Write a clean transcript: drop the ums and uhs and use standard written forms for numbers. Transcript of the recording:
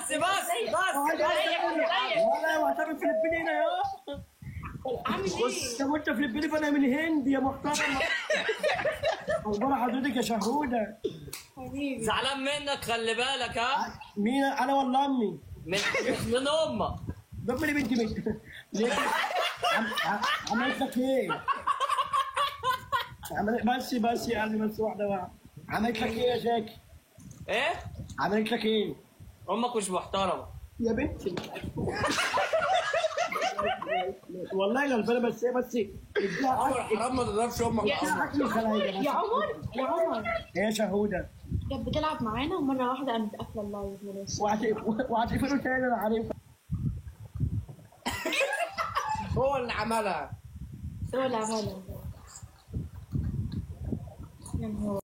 ولا معتبر فلبيني هنا يا عامل ايه؟ طب وانت فلبيني فانا من الهند يا محترم. اخبار حضرتك يا شهوده؟ حبيبي زعلان منك خلي بالك ها. مين انا ولا امي؟ من امك. ده امي بنتي بنت ليه؟ عملت لك ايه؟ بس يعني بس واحده واحده. عملت لك ايه يا زكي؟ ايه؟ عملت لك ايه؟ امك مش محترمه يا بنتي والله غلبانه بس هي بس حرام ما تضربش امك يا عمر. اكل الخلايا يا عمر يا عمر يا شهوده كانت بتلعب معانا ومره واحده قامت قافله اللايف ولا وهتقفله تاني انا عارف. هو اللي عملها. هو اللي عملها. يا نهار